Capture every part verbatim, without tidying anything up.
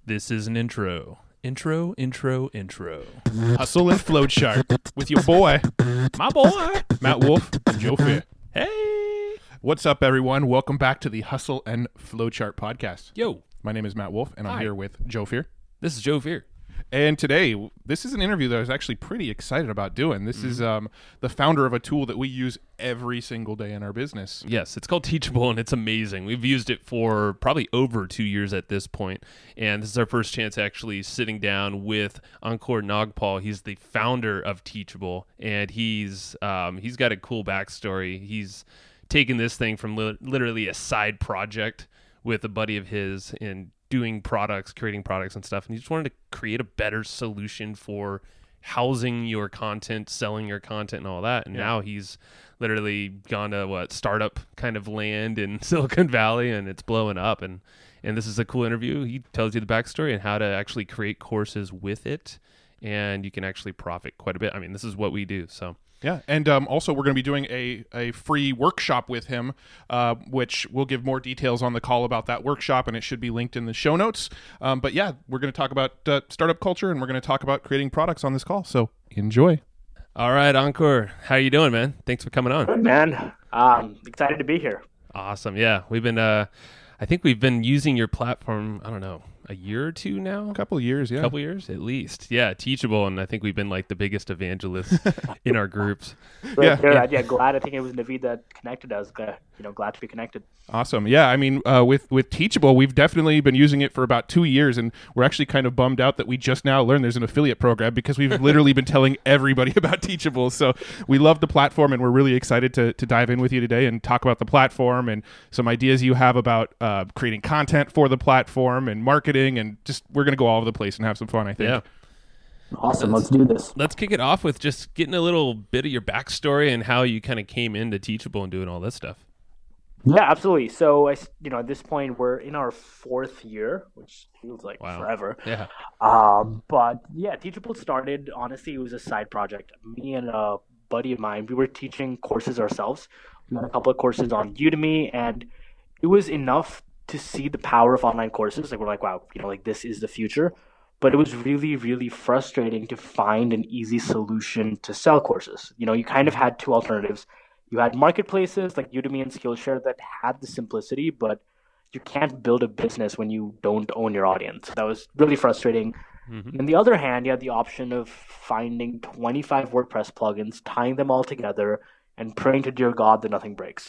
This is an intro. Intro, intro, intro. Hustle and Flowchart with your boy, My boy. Matt Wolf and Joe Fear. Hey. What's up, everyone? Welcome back to the Hustle and Flowchart podcast. Yo. My name is Matt Wolf, and I'm Hi. here with Joe Fear. This is Joe Fear. And today, this is an interview that I was actually pretty excited about doing. This Mm-hmm. is um, the founder of a tool that we use every single day in our business. Yes, it's called Teachable, and it's amazing. We've used it for probably over two years at this point, and this is our first chance actually sitting down with Ankur Nagpal. He's the founder of Teachable, and he's um, he's got a cool backstory. He's taken this thing from li- literally a side project with a buddy of his and doing products, creating products and stuff, and he just wanted to create a better solution for housing your content, selling your content and all that. And Yeah. now he's literally gone to what startup kind of land in Silicon Valley, and it's blowing up. And, and this is a cool interview. He tells you the backstory and how to actually create courses with it. And you can actually profit quite a bit. I mean, this is what we do. So Yeah, and um, also we're going to be doing a, a free workshop with him, uh, which we'll give more details on the call about that workshop, and it should be linked in the show notes. Um, but yeah, we're going to talk about uh, startup culture, and we're going to talk about creating products on this call, so enjoy. all right, Ankur, how you doing, man? Thanks for coming on. Good, man. Um, excited to be here. Awesome. Yeah, we've been, uh, I think we've been using your platform, I don't know, a year or two now? A couple of years, yeah. A couple years at least. Yeah, Teachable, and I think we've been like the biggest evangelists in our groups. Right Yeah. there, Yeah. I- yeah, glad. I think it was Naveed that connected us. Glad, you know, glad to be connected. Awesome. Yeah, I mean, uh, with with Teachable, we've definitely been using it for about two years, and we're actually kind of bummed out that we just now learned there's an affiliate program because we've literally been telling everybody about Teachable. So we love the platform, and we're really excited to to dive in with you today and talk about the platform and some ideas you have about uh, creating content for the platform and marketing, and just we're going to go all over the place and have some fun, I think. Yeah. Awesome. Let's do this. Let's kick it off with just getting a little bit of your backstory and how you kind of came into Teachable and doing all this stuff. Yeah, absolutely. So, I, s- you know, at this point, we're in our fourth year, which feels like Wow. forever. Yeah. Um, but yeah, Teachable started, honestly, it was a side project. Me and a buddy of mine, we were teaching courses ourselves. We had a couple of courses on Udemy, and it was enough to see the power of online courses. Like, we're like, wow, you know, like this is the future. But it was really, really frustrating to find an easy solution to sell courses. You know, you kind of had two alternatives. You had marketplaces like Udemy and Skillshare that had the simplicity, but you can't build a business when you don't own your audience. That was really frustrating. Mhm. On the other hand, you had the option of finding twenty-five WordPress plugins, tying them all together, and praying to dear God that nothing breaks.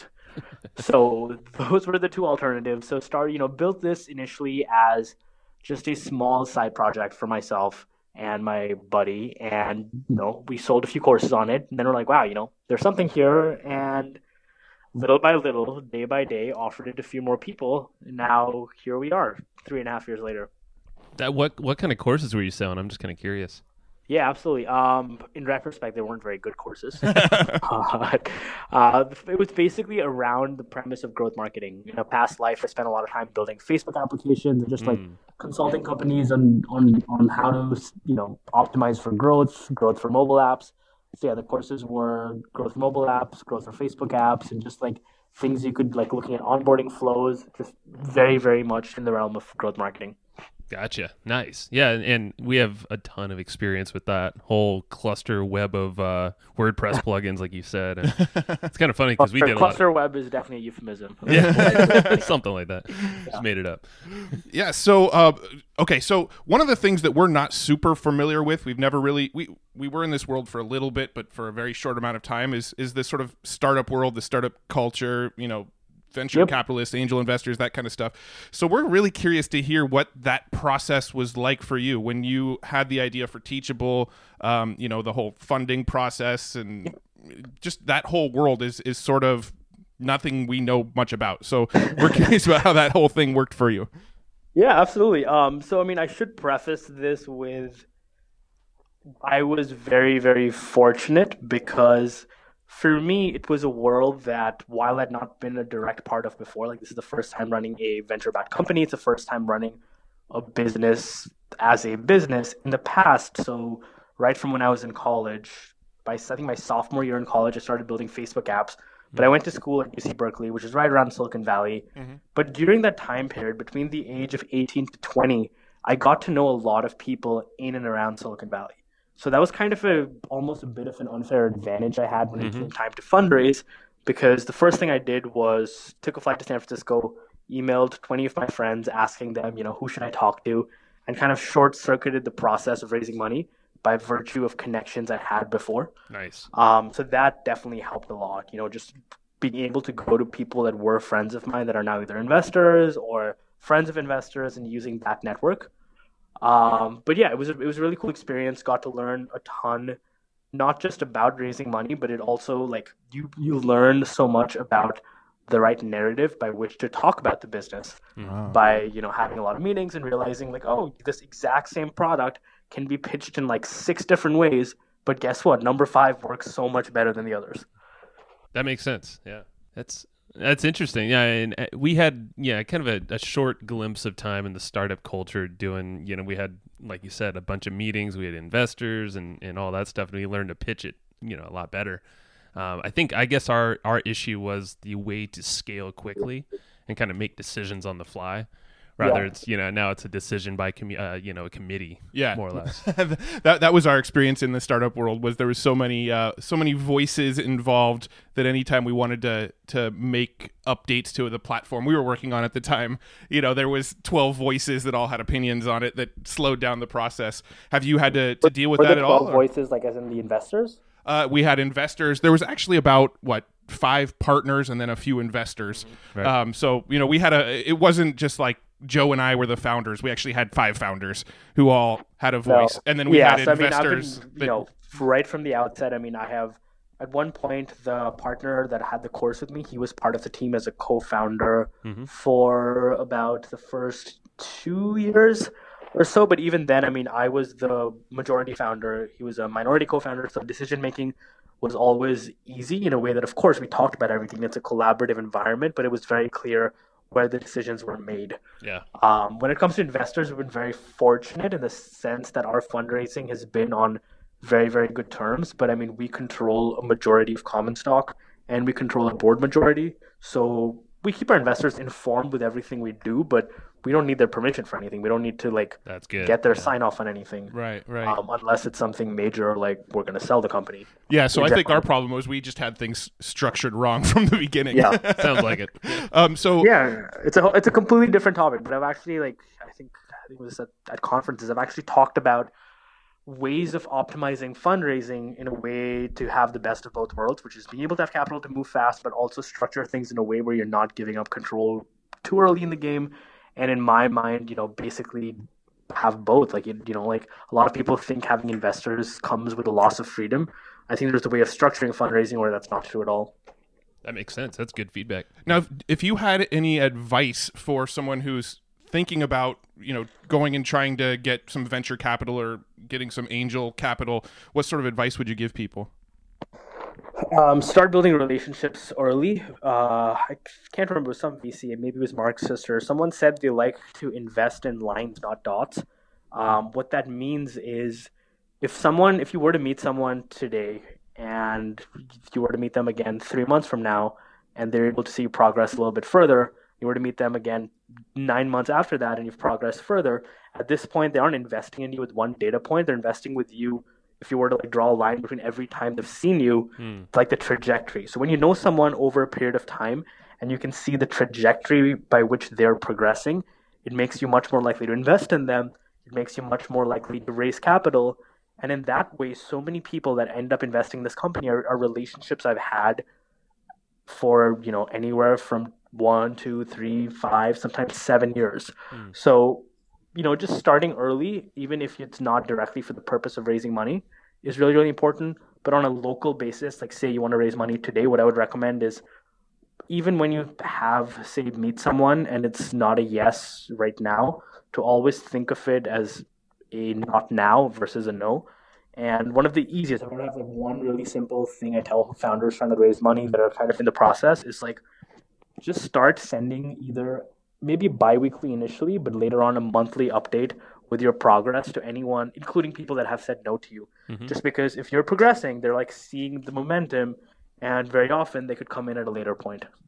So those were the two alternatives. So start, you know, built this initially as just a small side project for myself and my buddy, and you know, we sold a few courses on it, and then we're like, wow, you know, there's something here, and little by little, day by day, offered it to a few more people, and now here we are, three and a half years later. That what what kind of courses were you selling? I'm just kind of curious. Yeah, absolutely. Um, in retrospect, they weren't very good courses. But, uh, it was basically around the premise of growth marketing. In a past life, I spent a lot of time building Facebook applications and just like Mm. consulting companies on, on on how to, you know, optimize for growth, growth for mobile apps. So yeah, the courses were growth for mobile apps, growth for Facebook apps, and just like things you could like looking at onboarding flows, just very, very much in the realm of growth marketing. Gotcha. Nice. Yeah, and we have a ton of experience with that whole cluster web of uh, WordPress plugins, like you said. And it's kind of funny because we Cluster, did a lot. cluster web is definitely a euphemism. Of, yeah, something like that. Just made it up. Yeah. So, uh, okay. So one of the things that we're not super familiar with, we've never really we we were in this world for a little bit, but for a very short amount of time, is is this sort of startup world, the startup culture. You know, venture Yep. capitalists, angel investors, that kind of stuff. So we're really curious to hear what that process was like for you when you had the idea for Teachable. Um, you know, the whole funding process and just that whole world is is sort of nothing we know much about. So we're curious about how that whole thing worked for you. Yeah, absolutely. Um, so, I mean, I should preface this with I was very, very fortunate because for me, it was a world that while I'd not been a direct part of before, like this is the first time running a venture-backed company, it's the first time running a business as a business in the past. So right from when I was in college, by I think my sophomore year in college, I started building Facebook apps. But I went to school at U C Berkeley, which is right around Silicon Valley. Mm-hmm. But during that time period, between the age of eighteen to twenty, I got to know a lot of people in and around Silicon Valley. So that was kind of a almost a bit of an unfair advantage I had when mm-hmm. it came time to fundraise, because the first thing I did was took a flight to San Francisco, emailed twenty of my friends asking them, you know, who should I talk to, and kind of short-circuited the process of raising money by virtue of connections I had before. Nice. Um, so that definitely helped a lot, you know, just being able to go to people that were friends of mine that are now either investors or friends of investors and using that network. Um, but yeah, it was a, it was a really cool experience. Got to learn a ton, not just about raising money, but it also like you you learn so much about the right narrative by which to talk about the business. Wow. By you know having a lot of meetings and realizing like, oh, this exact same product can be pitched in like six different ways, but guess what? Number five works so much better than the others. That makes sense. Yeah, that's. That's interesting. Yeah, and we had yeah kind of a, a short glimpse of time in the startup culture doing, you know, we had, like you said, a bunch of meetings. We had investors and, and all that stuff, and we learned to pitch it, you know, a lot better. Um, I think, I guess our, our issue was the way to scale quickly and kind of make decisions on the fly. Rather, yeah. it's, you know, now it's a decision by, commu- uh, you know, a committee, yeah. more or less. that that was our experience in the startup world, was there was so many uh, so many voices involved that anytime we wanted to to make updates to the platform we were working on at the time, you know, there was twelve voices that all had opinions on it that slowed down the process. Have you had to, to deal with were that at all? twelve voices, like as in the investors? Uh, we had investors. There was actually about, what, five partners and then a few investors. Mm-hmm. Right. Um, so, you know, we had a, it wasn't just like Joe and I were the founders. We actually had five founders who all had a voice. No. And then we yeah, had so, investors. I mean, I've been, that, you know, right from the outset, I mean, I have, at one point, the partner that had the course with me, he was part of the team as a co-founder mm-hmm. for about the first two years or so. But even then, I mean, I was the majority founder. He was a minority co-founder. So decision-making was always easy in a way that, of course, we talked about everything. It's a collaborative environment, but it was very clear where the decisions were made. Yeah. Um, when it comes to investors, we've been very fortunate in the sense that our fundraising has been on very, very good terms. But I mean, we control a majority of common stock and we control a board majority. So we keep our investors informed with everything we do, but we don't need their permission for anything. We don't need to like That's good. get their yeah. sign off on anything. Right, right. Um, unless it's something major, like we're going to sell the company. Yeah, so I think our problem was we just had things structured wrong from the beginning. Yeah, sounds like it. Um, so yeah, it's a it's a completely different topic. But I've actually like I think I think it was at, at conferences. I've actually talked about ways of optimizing fundraising in a way to have the best of both worlds, which is being able to have capital to move fast, but also structure things in a way where you're not giving up control too early in the game. And in my mind, you know, basically have both. Like, you know, like a lot of people think having investors comes with a loss of freedom. I think there's a way of structuring fundraising where that's not true at all. That makes sense. That's good feedback. Now, if, if you had any advice for someone who's thinking about, you know, going and trying to get some venture capital or getting some angel capital, what sort of advice would you give people? Um, start building relationships early. Uh, I can't remember, some V C, maybe it was Mark's sister. Someone said they like to invest in lines, not dots. Um, what that means is if someone, if you were to meet someone today and you were to meet them again three months from now and they're able to see you progress a little bit further, you were to meet them again nine months after that and you've progressed further, at this point, they aren't investing in you with one data point. They're investing with you. If you were to like draw a line between every time they've seen you, mm. like the trajectory. So when you know someone over a period of time and you can see the trajectory by which they're progressing, it makes you much more likely to invest in them. It makes you much more likely to raise capital. And in that way, so many people that end up investing in this company are, are relationships I've had for, you know, anywhere from one, two, three, five, sometimes seven years. Mm. So, you know, just starting early, even if it's not directly for the purpose of raising money, is really, really important. But on a local basis, like say you want to raise money today, what I would recommend is even when you have, say, meet someone and it's not a yes right now, to always think of it as a not now versus a no. And one of the easiest, I'm going to have like one really simple thing I tell founders trying to raise money that are kind of in the process is like, just start sending either maybe bi-weekly initially, but later on a monthly update with your progress to anyone, including people that have said no to you. Mm-hmm. Just because if you're progressing, they're like seeing the momentum and very often they could come in at a later point.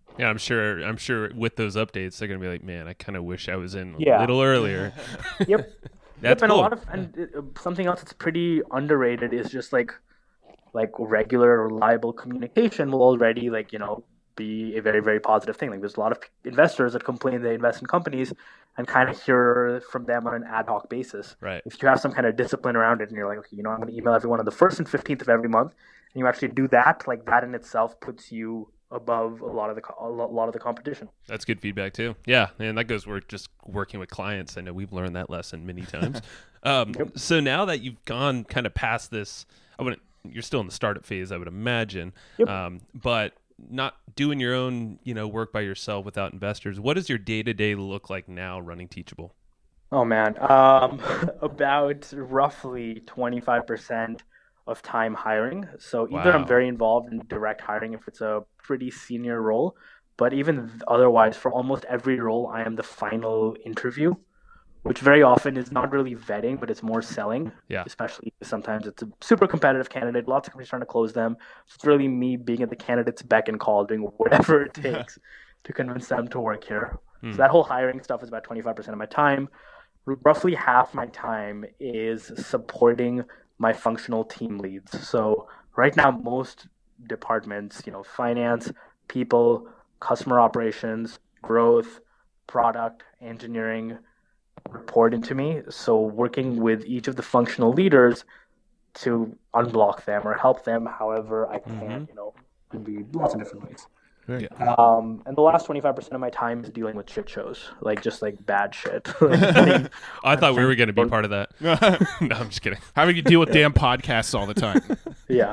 Yeah, I'm sure. I'm sure with those updates, they're gonna be like, "Man, I kind of wish I was in a Yeah. little earlier." Yep. That's yep, and cool. a lot of and uh, something else that's pretty underrated is just like like regular reliable communication will already like you know be a very very positive thing. Like there's a lot of p- investors that complain they invest in companies and kind of hear from them on an ad hoc basis. Right. If you have some kind of discipline around it and you're like, okay, you know, I'm going to email everyone on the first and fifteenth of every month, and you actually do that, like that in itself puts you above a lot of the co- a lo- lot of the competition. That's good feedback too. Yeah, and that goes with just working with clients. I know we've learned that lesson many times. um, Yep. So now that you've gone kind of past this, I wouldn't. You're still in the startup phase, I would imagine. Yep. Um, but not doing your own, you know, work by yourself without investors. What does your day to day look like now running Teachable? Oh man, um, about roughly twenty-five percent of time hiring. So either I'm Wow. very involved in direct hiring if it's a pretty senior role, but even otherwise, for almost every role, I am the final interview, which very often is not really vetting, but it's more selling. Yeah. Especially sometimes it's a super competitive candidate. Lots of companies trying to close them. It's really me being at the candidate's beck and call, doing whatever it takes to convince them to work here. Hmm. So that whole hiring stuff is about twenty-five percent of my time. R- Roughly half my time is supporting my functional team leads. So right now, most departments, you know, finance, people, customer operations, growth, product, engineering, report into me. So working with each of the functional leaders to unblock them or help them however I can, Mhm. you know, could be lots of different ways. Very Yeah. Um, and the last twenty-five percent of my time is dealing with shit shows, like just like bad shit. Like, getting- I thought we were going to be part of that. No, I'm just kidding. Having to deal with damn podcasts all the time. yeah.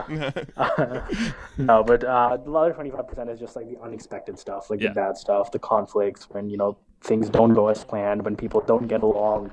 no, but uh, the other twenty-five percent is just like the unexpected stuff, like Yeah. the bad stuff, the conflicts, when, you know, things don't go as planned, when people don't get along,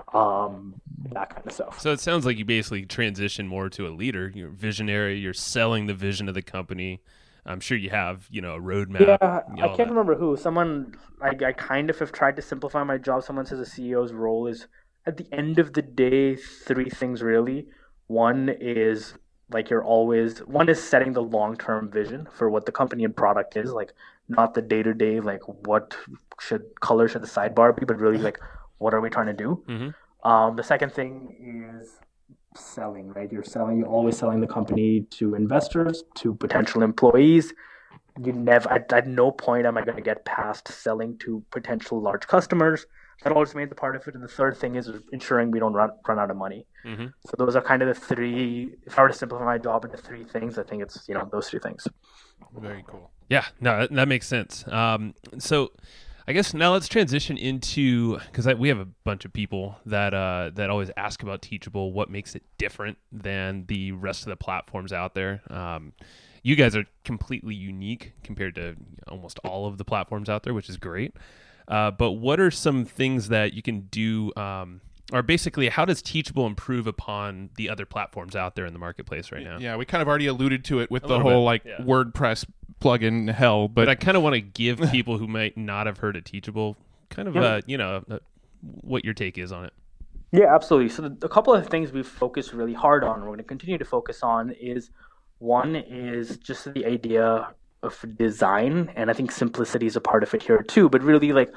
um, that kind of stuff. So it sounds like you basically transition more to a leader. You're visionary. You're selling the vision of the company. I'm sure you have, you know, a roadmap. Yeah, you know, I all can't that. remember who. Someone, I, I kind of have tried to simplify my job. Someone says a C E O's role is, at the end of the day, three things really. One is like you're always, one is setting the long-term vision for what the company and product is, like not the day-to-day, like what should color should the sidebar be, but really like what are we trying to do? Mhm. Um, the second thing is selling, right? You're selling, you're always selling the company to investors, to potential employees. You never, at, at no point am I going to get past selling to potential large customers. That always made the part of it. And the third thing is ensuring we don't run run out of money. Mhm. So those are kind of the three. If I were to simplify my job into three things, I think it's you know those three things. Very cool. Yeah, no, that, that makes sense. Um, so I guess now let's transition into, because we have a bunch of people that uh, that always ask about Teachable, what makes it different than the rest of the platforms out there. Um, you guys are completely unique compared to almost all of the platforms out there, which is great. Uh, but what are some things that you can do, um, or basically, how does Teachable improve upon the other platforms out there in the marketplace right now? Yeah, we kind of already alluded to it with A the little whole bit, like yeah. WordPress plugin hell, but, But I kind of want to give people who might not have heard of Teachable kind of, Yeah. uh, you know, uh, what your take is on it. Yeah, absolutely. So the, a couple of things we've focused really hard on, we're going to continue to focus on is one is just the idea of design, and I think simplicity is a part of it here too. But really, like,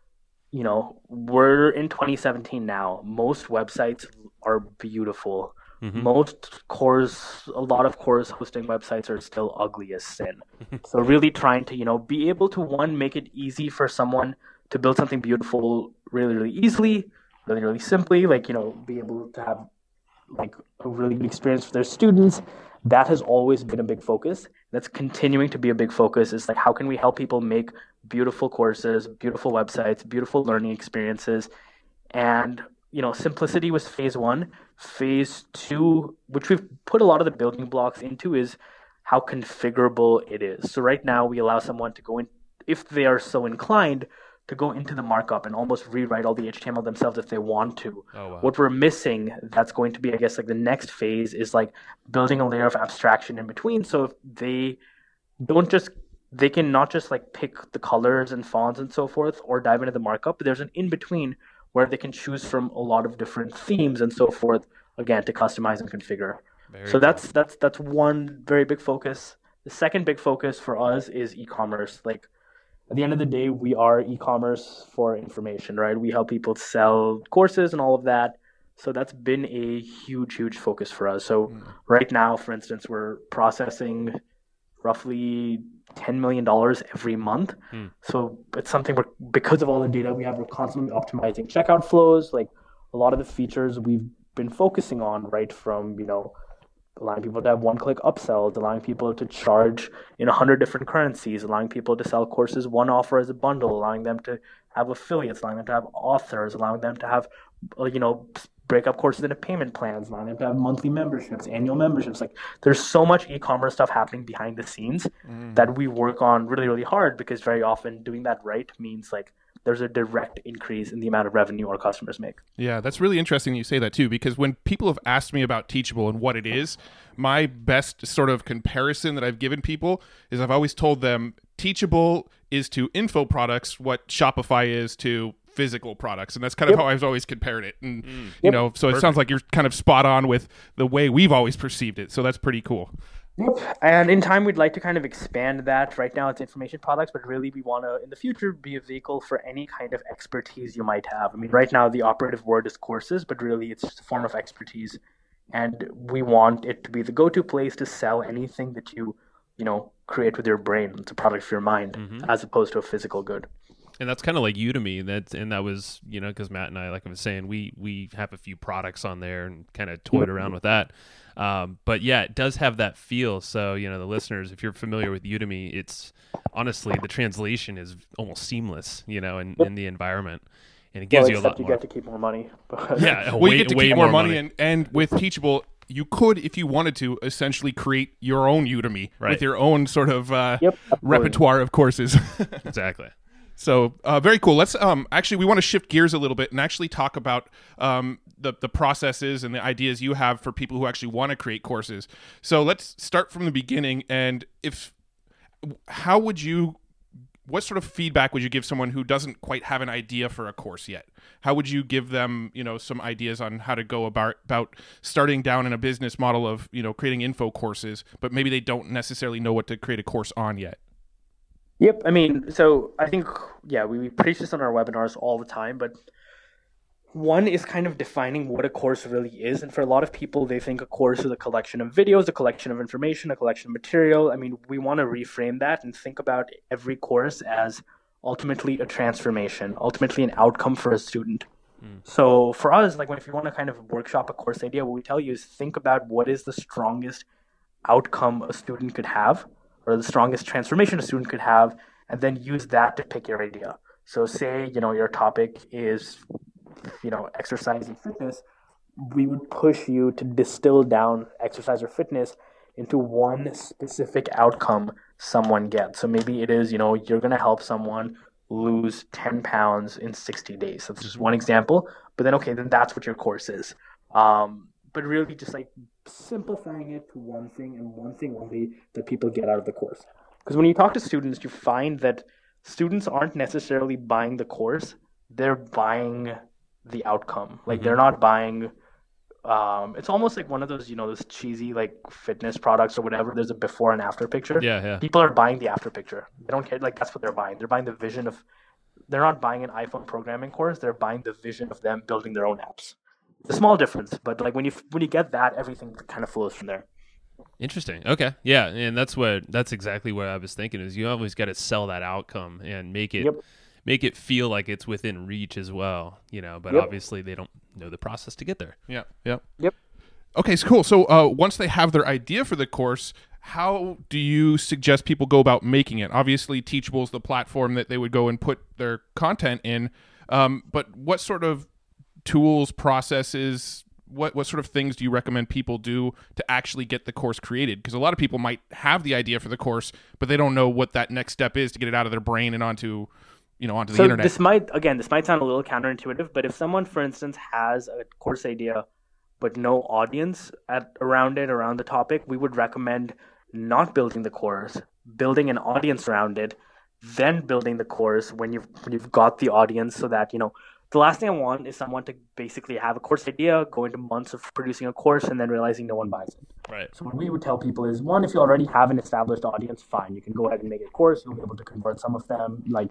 you know, we're in twenty seventeen now. Most websites are beautiful. Mhm. Most cores, a lot of cores hosting websites are still ugly as sin. So really trying to, you know, be able to one, make it easy for someone to build something beautiful really, really easily, really, really simply, like, you know, be able to have like a really good experience for their students. That has always been a big focus. That's continuing to be a big focus is like how can we help people make beautiful courses, beautiful websites, beautiful learning experiences. And, you know, simplicity was phase one. Phase two, which we've put a lot of the building blocks into, is how configurable it is. So right now we allow someone to go in, if they are so inclined, to go into the markup and almost rewrite all the H T M L themselves if they want to. Oh, wow. What we're missing, that's going to be, I guess, like the next phase is like building a layer of abstraction in between. So if they don't just, they can not just like pick the colors and fonts and so forth or dive into the markup, but there's an in between where they can choose from a lot of different themes and so forth, again, to customize and configure. Very So cool. that's that's that's one very big focus. The second big focus for us is e-commerce. Like at the end of the day, we are e-commerce for information, right? We help people sell courses and all of that. So that's been a huge, huge focus for us. So mm. right now, for instance, we're processing roughly ten million dollars every month. Mm. So it's something we're, because of all the data we have, we're constantly optimizing checkout flows. Like a lot of the features we've been focusing on, right, from, you know, allowing people to have one-click upsells, allowing people to charge in one hundred different currencies, allowing people to sell courses one offer as a bundle, allowing them to have affiliates, allowing them to have authors, allowing them to have, you know, break up courses into payment plans, allowing them to have monthly memberships, annual memberships. Like there's so much e-commerce stuff happening behind the scenes mm. that we work on really, really hard, because very often doing that right means like there's a direct increase in the amount of revenue our customers make. Yeah, that's really interesting you say that too, because when people have asked me about Teachable and what it is, my best sort of comparison that I've given people is I've always told them Teachable is to info products what Shopify is to physical products. And that's kind of yep. how I've always compared it. And, mm. you yep. know, so it Perfect. Sounds like you're kind of spot on with the way we've always perceived it. So that's pretty cool. Yep. And in time, we'd like to kind of expand that. Right now, it's information products, but really we want to, in the future, be a vehicle for any kind of expertise you might have. I mean, right now, the operative word is courses, but really it's just a form of expertise. And we want it to be the go-to place to sell anything that you, you know, create with your brain. It's a product for your mind, mm-hmm. as opposed to a physical good. And that's kind of like Udemy. That's and that was, you know, because Matt and I, like I was saying, we we have a few products on there and kind of toyed around with that. Um, but yeah, it does have that feel. So, you know, the listeners, if you're familiar with Udemy, it's honestly the translation is almost seamless, you know, in, in the environment. And it gives well, you a lot you more. You get to keep more money. But yeah, well, way, you get to way keep more, more money, money. And, and with Teachable, you could, if you wanted to, essentially create your own Udemy right. with your own sort of uh, yep, repertoire of courses. Exactly. So uh, very cool. Let's um actually we want to shift gears a little bit and actually talk about um the the processes and the ideas you have for people who actually want to create courses. So let's start from the beginning. And if how would you what sort of feedback would you give someone who doesn't quite have an idea for a course yet? How would you give them, you know, some ideas on how to go about about starting down in a business model of, you know, creating info courses, but maybe they don't necessarily know what to create a course on yet? Yep. I mean, so I think, yeah, we, we preach this on our webinars all the time, but one is kind of defining what a course really is. And for a lot of people, they think a course is a collection of videos, a collection of information, a collection of material. I mean, we want to reframe that and think about every course as ultimately a transformation, ultimately an outcome for a student. Mm. So for us, like when if you want to kind of workshop a course idea, what we tell you is think about what is the strongest outcome a student could have, or the strongest transformation a student could have, and then use that to pick your idea. So say, you know, your topic is, you know, exercise and fitness. We would push you to distill down exercise or fitness into one specific outcome someone gets. So maybe it is, you know, you're going to help someone lose ten pounds in sixty days. That's just one example. But then, okay, then that's what your course is. Um, but really just like simplifying it to one thing and one thing only that people get out of the course. Because when you talk to students, you find that students aren't necessarily buying the course, they're buying the outcome. Like mm-hmm. they're not buying, um, it's almost like one of those, you know, those cheesy like fitness products or whatever. There's a before and after picture. Yeah, yeah. People are buying the after picture. They don't care. Like that's what they're buying. They're buying the vision of, they're not buying an iPhone programming course. They're buying the vision of them building their own apps. It's a small difference, but like when you when you get that, everything kind of flows from there. Interesting. Okay. Yeah, and that's what that's exactly what I was thinking is you always got to sell that outcome and make it yep. make it feel like it's within reach as well, you know, but yep. obviously they don't know the process to get there. Yeah. Yeah. Yep. Okay, so cool. So uh, once they have their idea for the course, how do you suggest people go about making it? Obviously, Teachable is the platform that they would go and put their content in, um, but what sort of tools, processes, what what sort of things do you recommend people do to actually get the course created? Because a lot of people might have the idea for the course, but they don't know what that next step is to get it out of their brain and onto, you know, onto the so internet. This might, again, this might sound a little counterintuitive, but if someone, for instance, has a course idea but no audience at around it, around the topic, we would recommend not building the course, building an audience around it, then building the course when you've when you've got the audience, so that, you know, the last thing I want is someone to basically have a course idea, go into months of producing a course, and then realizing no one buys it. Right. So what we would tell people is, one, if you already have an established audience, fine. You can go ahead and make a course. You'll be able to convert some of them. Like,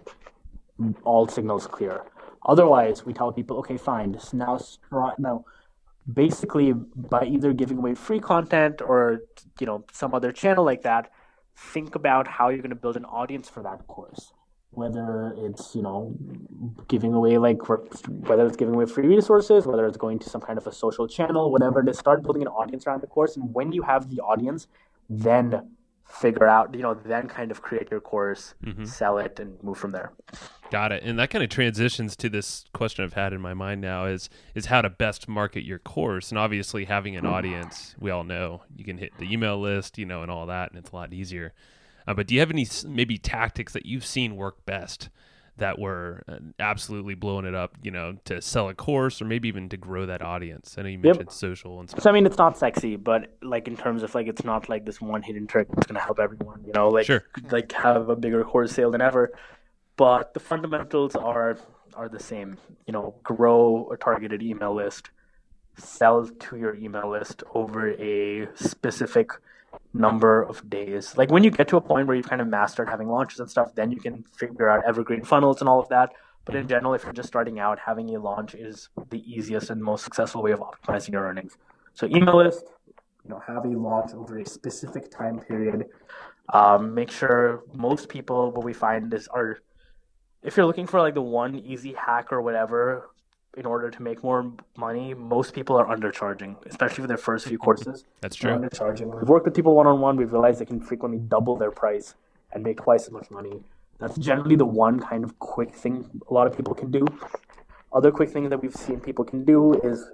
all signals clear. Otherwise, we tell people, okay, fine. Just now, now, basically, by either giving away free content or, you know, some other channel like that, think about how you're going to build an audience for that course. Whether it's, you know, giving away, like, whether it's giving away free resources, whether it's going to some kind of a social channel, whatever it is, start building an audience around the course. And when you have the audience, then figure out, you know, then kind of create your course, mm-hmm. sell it, and move from there. Got it. And that kind of transitions to this question I've had in my mind now is is how to best market your course. And obviously having an audience, we all know you can hit the email list, you know, and all that, and it's a lot easier. Uh, but do you have any maybe tactics that you've seen work best that were uh, absolutely blowing it up, you know, to sell a course or maybe even to grow that audience? I know you mentioned yep. social and stuff. So, I mean, it's not sexy, but like in terms of like, it's not like this one hidden trick that's going to help everyone, you know, like, sure. like have a bigger course sale than ever. But the fundamentals are are the same, you know, grow a targeted email list, sell to your email list over a specific number of days. Like when you get to a point where you've kind of mastered having launches and stuff, then you can figure out evergreen funnels and all of that. But in general, if you're just starting out, having a launch is the easiest and most successful way of optimizing your earnings. So email list, you know, have a launch over a specific time period. Um, make sure most people, what we find is are, if you're looking for like the one easy hack or whatever, in order to make more money, most people are undercharging, especially for their first few courses. That's true. They're undercharging. We've worked with people one-on-one. We've realized they can frequently double their price and make twice as much money. That's generally the one kind of quick thing a lot of people can do. Other quick things that we've seen people can do is,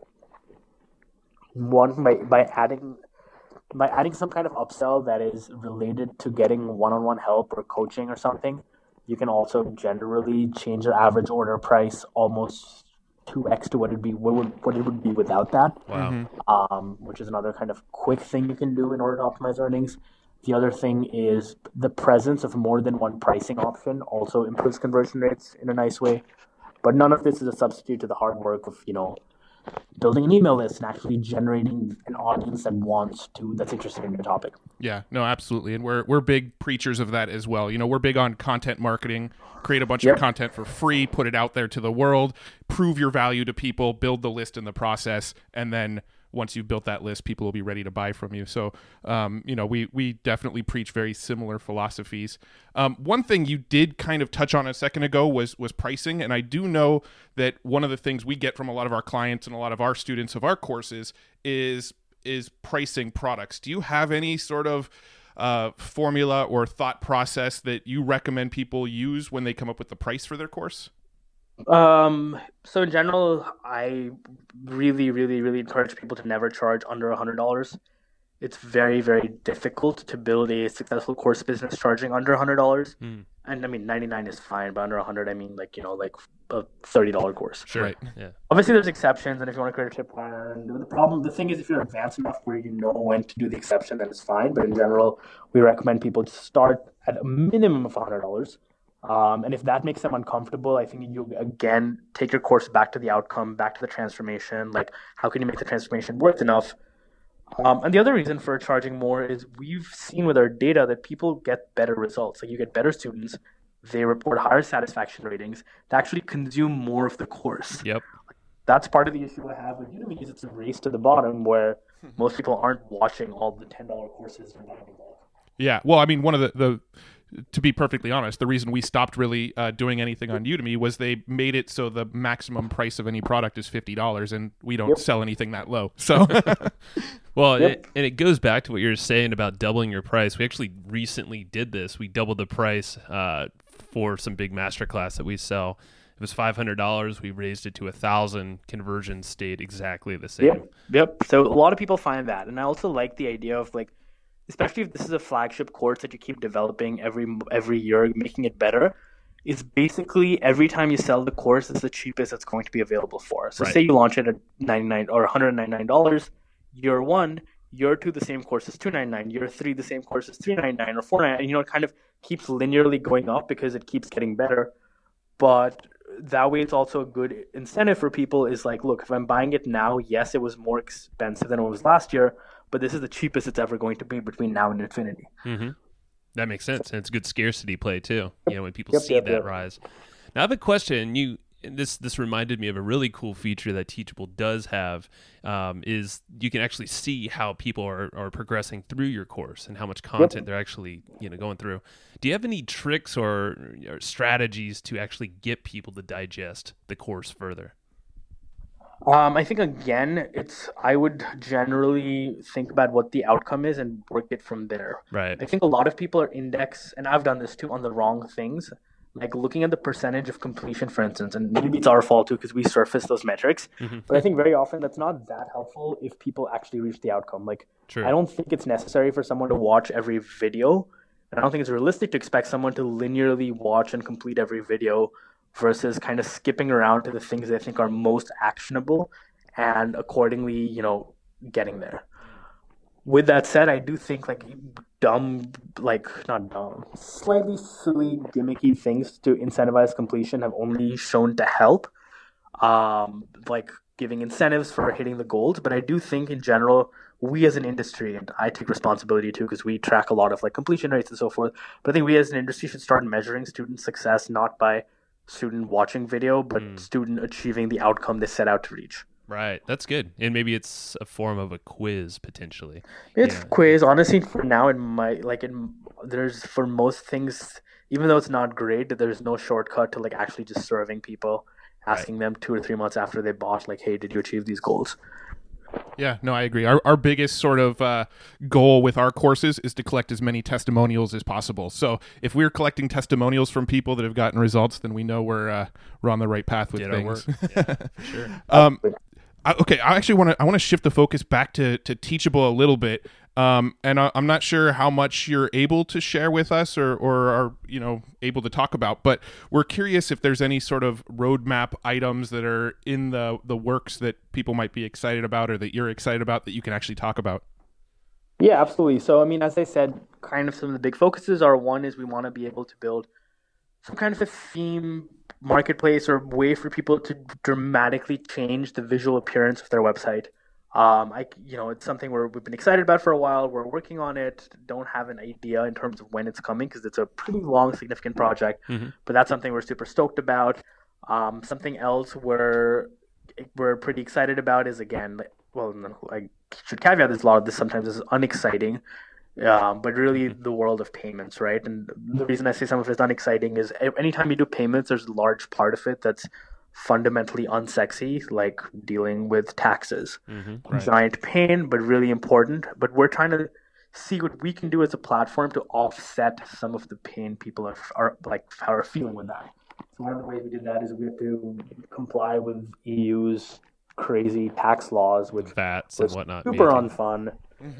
one, by, by adding by adding some kind of upsell that is related to getting one-on-one help or coaching or something. You can also generally change your average order price almost two x to what it'd be what, would, what it would be without that. Wow. Um, which is another kind of quick thing you can do in order to optimize earnings. The other thing is the presence of more than one pricing option also improves conversion rates in a nice way. But none of this is a substitute to the hard work of, you know, building an email list and actually generating an audience that wants to, that's interested in your topic. Yeah, no, absolutely. And we're we're big preachers of that as well. You know, we're big on content marketing, create a bunch yep. of content for free, put it out there to the world, prove your value to people, build the list in the process, and then once you've built that list, people will be ready to buy from you. So, um, you know, we we definitely preach very similar philosophies. Um, one thing you did kind of touch on a second ago was was pricing, and I do know that one of the things we get from a lot of our clients and a lot of our students of our courses is is pricing products. Do you have any sort of uh, formula or thought process that you recommend people use when they come up with the price for their course? Um, so in general, I really, really, really encourage people to never charge under a hundred dollars. It's very, very difficult to build a successful course business charging under a hundred dollars. Mm. And I mean, ninety-nine is fine, but under a hundred, I mean, like, you know, like a thirty dollar course. Sure. Right. Yeah. Obviously there's exceptions. And if you want to create a tip plan, the problem, the thing is, if you're advanced enough where you know when to do the exception, then it's fine. But in general, we recommend people to start at a minimum of a hundred dollars. Um, and if that makes them uncomfortable, I think you, again, take your course back to the outcome, back to the transformation. Like, how can you make the transformation worth enough? Um, and the other reason for charging more is we've seen with our data that people get better results. Like, you get better students. They report higher satisfaction ratings. They actually consume more of the course. Yep. That's part of the issue I have with Udemy is it's a race to the bottom where most people aren't watching all the ten dollar courses. Yeah. Well, I mean, one of the... the to be perfectly honest, the reason we stopped really uh, doing anything on Udemy was they made it so the maximum price of any product is fifty dollars, and we don't yep. sell anything that low. So, well, yep. it, and it goes back to what you were saying about doubling your price. We actually recently did this. We doubled the price uh, for some big masterclass that we sell. It was five hundred dollars. We raised it to one thousand dollars. Conversion stayed exactly the same. Yep. Yep. So a lot of people find that. And I also like the idea of, like, especially if this is a flagship course that you keep developing every every year, making it better, is basically every time you sell the course, it's the cheapest it's going to be available for. So right. say you launch it at ninety-nine dollars or one hundred ninety-nine dollars, year one, year two, the same course is two hundred ninety-nine dollars, year three, the same course is three hundred ninety-nine dollars or four hundred ninety-nine dollars, and you know, it kind of keeps linearly going up because it keeps getting better. But that way it's also a good incentive for people is like, look, if I'm buying it now, yes, it was more expensive than it was last year, but this is the cheapest it's ever going to be between now and infinity. Mm-hmm. That makes sense. And it's good scarcity play too. You know, when people Yep, see yep, that yep. rise. Now I have a question. You this this reminded me of a really cool feature that Teachable does have. Um, is you can actually see how people are, are progressing through your course and how much content Yep. they're actually you know going through. Do you have any tricks or, or strategies to actually get people to digest the course further? Um, I think again, it's I would generally think about what the outcome is and work it from there. Right. I think a lot of people are index, and I've done this too, on the wrong things. Like looking at the percentage of completion, for instance, and maybe it's our fault too because we surface those metrics. Mhm. But I think very often that's not that helpful if people actually reach the outcome. Like True. I don't think it's necessary for someone to watch every video. And I don't think it's realistic to expect someone to linearly watch and complete every video versus kind of skipping around to the things they think are most actionable and accordingly, you know, getting there. With that said, I do think like dumb, like not dumb, slightly silly, gimmicky things to incentivize completion have only shown to help. Um, like giving incentives for hitting the goals, but I do think in general, we as an industry, and I take responsibility too because we track a lot of like completion rates and so forth. But I think we as an industry should start measuring student success not by student watching video, but Mm. student achieving the outcome they set out to reach. Right. That's good. And maybe it's a form of a quiz potentially. It's Yeah. quiz. Honestly, for now, it might like in there's for most things, even though it's not great, there's no shortcut to like actually just serving people, asking them two or three months after they bought, like, hey, did you achieve these goals? Yeah, no, I agree. Our our biggest sort of uh, goal with our courses is to collect as many testimonials as possible. So if we're collecting testimonials from people that have gotten results, then we know we're uh, we're on the right path with Did our things. work. Yeah, for sure. Um, I, okay, I actually want to I want to shift the focus back to to Teachable a little bit, um, and I, I'm not sure how much you're able to share with us or or are you know able to talk about, but we're curious if there's any sort of roadmap items that are in the the works that people might be excited about or that you're excited about that you can actually talk about. Yeah, absolutely. So, I mean, as I said, kind of some of the big focuses are one is we want to be able to build some kind of a theme marketplace or way for people to dramatically change the visual appearance of their website. Um, I, you know, it's something we're, we've been excited about for a while. We're working on it. Don't have an idea in terms of when it's coming because it's a pretty long, significant project. Mhm. But that's something we're super stoked about. Um, something else we're we're pretty excited about is again, like, well, no, I should caveat this. A lot of this sometimes is unexciting. Um, but really the world of payments, right? And the reason I say some of it's unexciting is anytime you do payments, there's a large part of it that's fundamentally unsexy, like dealing with taxes. Mhm. Right. Giant pain, but really important. But we're trying to see what we can do as a platform to offset some of the pain people are, are like are feeling with that. So one of the ways we did that is we have to comply with E U's crazy tax laws, which V A Ts and was whatnot. super V A T. unfun.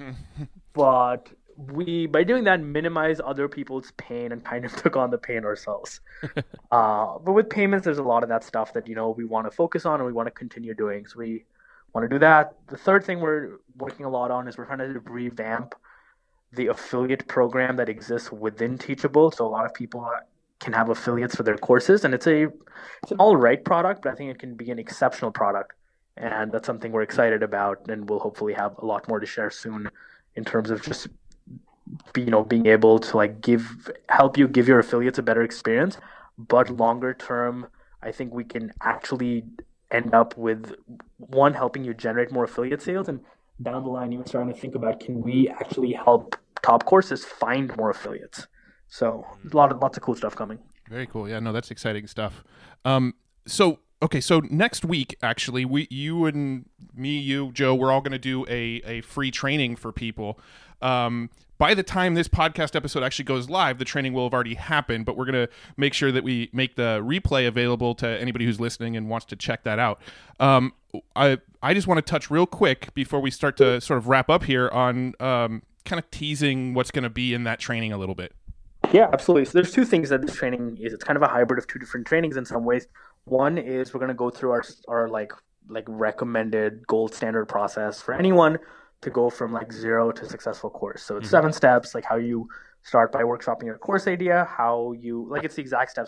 But we, by doing that, minimize other people's pain and kind of took on the pain ourselves. uh, but with payments, there's a lot of that stuff that, you know, we want to focus on and we want to continue doing. So we want to do that. The third thing we're working a lot on is we're trying to revamp the affiliate program that exists within Teachable. So a lot of people can have affiliates for their courses, and it's a it's an all right product, but I think it can be an exceptional product. And that's something we're excited about, and we'll hopefully have a lot more to share soon in terms of just be, you know, being able to like give help you give your affiliates a better experience. But longer term, I think we can actually end up with one helping you generate more affiliate sales, and down the line, you're starting to think about can we actually help top courses find more affiliates. So a lot of lots of cool stuff coming. Very cool. Yeah, no, that's exciting stuff. Um, so okay, so next week, actually, we, you and me, you, Joe, we're all going to do a a free training for people. Um, by the time this podcast episode actually goes live, the training will have already happened, but we're going to make sure that we make the replay available to anybody who's listening and wants to check that out. Um, I I just want to touch real quick before we start to sort of wrap up here on um, kind of teasing what's going to be in that training a little bit. Yeah, absolutely. So there's two things that this training is. It's kind of a hybrid of two different trainings in some ways. One is we're going to go through our our like like recommended gold standard process for anyone to go from like zero to successful course. So it's Mhm. seven steps, like how you start by workshopping your course idea, how you like it's the exact steps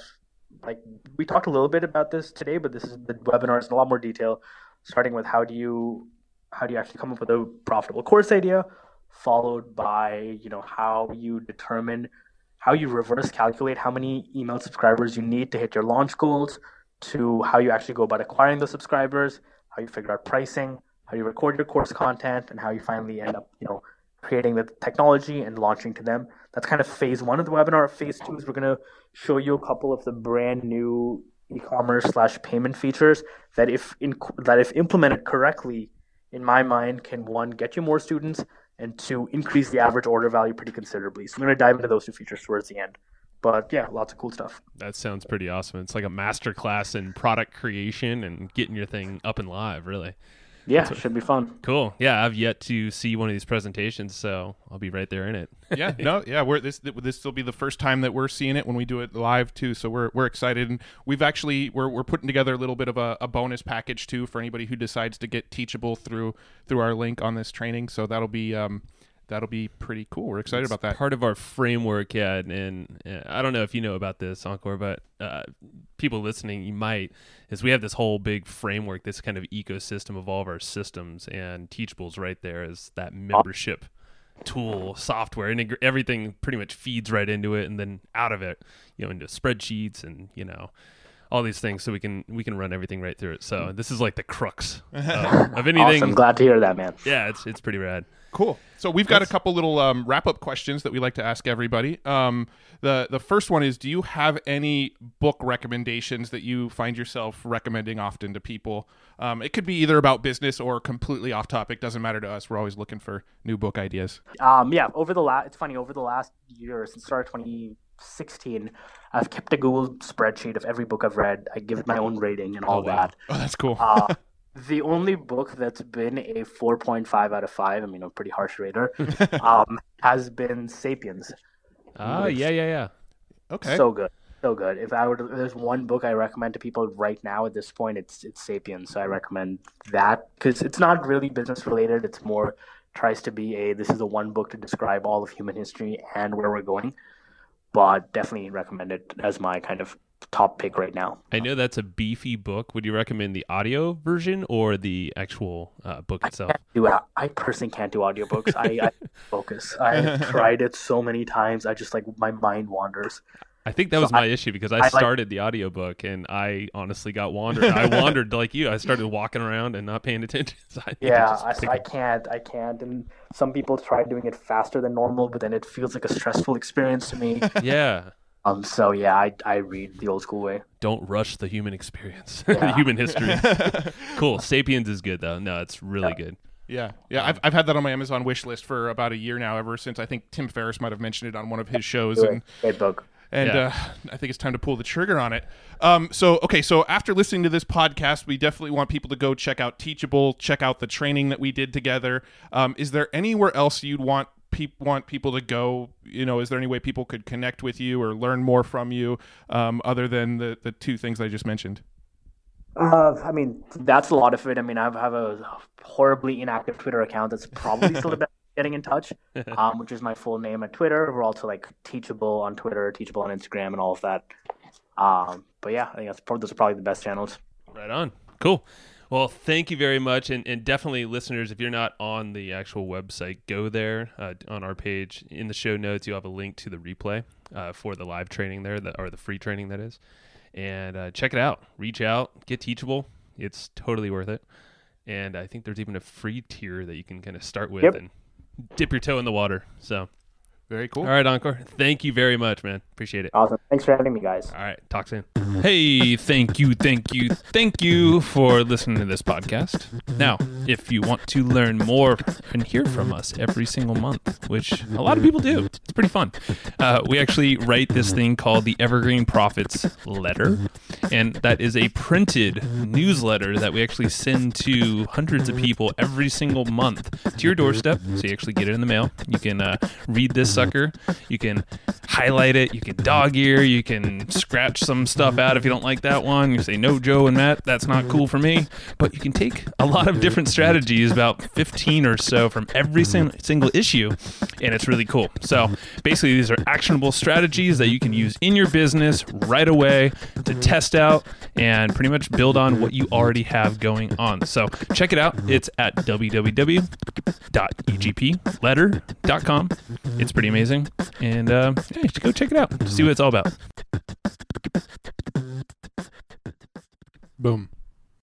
like we talked a little bit about this today, but this is the webinar is in a lot more detail, starting with how do you how do you actually come up with a profitable course idea, followed by, you know, how you determine, how you reverse calculate how many email subscribers you need to hit your launch goals, to how you actually go about acquiring those subscribers, how you figure out pricing, how you record your course content, and how you finally end up, you know, creating the technology and launching to them. That's kind of phase one of the webinar. Phase two is we're going to show you a couple of the brand new e-commerce slash payment features that if in, that if implemented correctly, in my mind, can one, get you more students, and two, increase the average order value pretty considerably. So I'm going to dive into those two features towards the end. But yeah, lots of cool stuff. That sounds pretty awesome. It's like a masterclass in product creation and getting your thing up and live, really. Yeah, it should be fun. Cool. Yeah, I've yet to see one of these presentations, so I'll be right there in it. yeah, no, yeah, we're this this will be the first time that we're seeing it when we do it live too. So we're we're excited, and we've actually we're we're putting together a little bit of a, a bonus package too for anybody who decides to get Teachable through through our link on this training. So that'll be um that'll be pretty cool. We're excited It's about that. Part of our framework, yeah, and, and uh, I don't know if you know about this, Encore, but uh, people listening, you might, is we have this whole big framework, this kind of ecosystem of all of our systems, and Teachable's right there as that membership tool, software, and everything pretty much feeds right into it, and then out of it, you know, into spreadsheets and, you know, all these things, so we can we can run everything right through it. So this is like the crux of, of anything. Awesome. Glad to hear that, man. Yeah, it's it's pretty rad. Cool. So we've got a couple little um, wrap-up questions that we like to ask everybody. Um, the the first one is, do you have any book recommendations that you find yourself recommending often to people? Um, it could be either about business or completely off topic. Doesn't matter to us. We're always looking for new book ideas. Um, yeah, over the last, it's funny, over the last year, since the start of twenty sixteen, I've kept a Google spreadsheet of every book I've read. I give it my own rating and all Oh, wow. that. Oh, that's cool. Uh, the only book that's been a four point five out of five, I mean, a pretty harsh rater, um, has been Sapiens. Ah, yeah, yeah, yeah. Okay. So good. So good. If I were to, if there's one book I recommend to people right now at this point, it's it's Sapiens. So I recommend that because it's not really business related. It's more tries to be a, this is the one book to describe all of human history and where we're going. But definitely recommend it as my kind of top pick right now. I know that's a beefy book. Would you recommend the audio version or the actual uh, book itself? Do I, I personally can't do audiobooks. I, I focus. I tried it so many times. I just like my mind wanders. I think that So was my I- issue because I, I like- started the audiobook and I honestly got wandered. I wandered like you. I started walking around and not paying attention. So I need to Yeah, just I, take I a- can't. I can't. And some people try doing it faster than normal, but then it feels like a stressful experience to me. yeah. Um. So yeah, I I read the old school way. Don't rush the human experience, the Yeah. human history. Cool. Sapiens is good though. No, it's really good. Yeah, yeah. I've I've had that on my Amazon wish list for about a year now. Ever since I think Tim Ferriss might have mentioned it on one of his shows, and Great book. and Yeah. uh, I think it's time to pull the trigger on it. Um, so, okay, so after listening to this podcast, we definitely want people to go check out Teachable, check out the training that we did together. Um, is there anywhere else you'd want pe- want people to go? You know, is there any way people could connect with you or learn more from you, um, other than the, the two things I just mentioned? Uh, I mean, that's a lot of it. I mean, I have a horribly inactive Twitter account that's probably still the best at getting in touch, um, which is my full name at Twitter. We're also like Teachable on Twitter, Teachable on Instagram, and all of that. Um, but yeah, I think that's probably, those are probably the best channels. Right on. Cool. Well, thank you very much. And, and definitely, listeners, if you're not on the actual website, go there uh, on our page. In the show notes, you'll have a link to the replay uh, for the live training there, that, or the free training, that is. And uh, check it out. Reach out. Get Teachable. It's totally worth it. And I think there's even a free tier that you can kind of start with Yep. and dip your toe in the water. So, Very cool. all right, Encore. Thank you very much, man. Appreciate it. Awesome. Thanks for having me, guys. All right. Talk soon. Hey, thank you, thank you, thank you for listening to this podcast. Now, if you want to learn more and hear from us every single month, which a lot of people do, it's pretty fun. Uh, we actually write this thing called the Evergreen Profits Letter, and that is a printed newsletter that we actually send to hundreds of people every single month to your doorstep. So you actually get it in the mail. You can uh, read this sucker. You can highlight it. You can dog ear. You can scratch some stuff out if you don't like that one. You say, no, Joe and Matt, that's not cool for me. But you can take a lot of different strategies, about fifteen or so from every sing- single issue, and it's really cool. So basically, these are actionable strategies that you can use in your business right away to test out and pretty much build on what you already have going on. So check it out. It's at w w w dot e g p letter dot com. It's pretty amazing, and uh, yeah, go check it out to see what it's all about. Boom.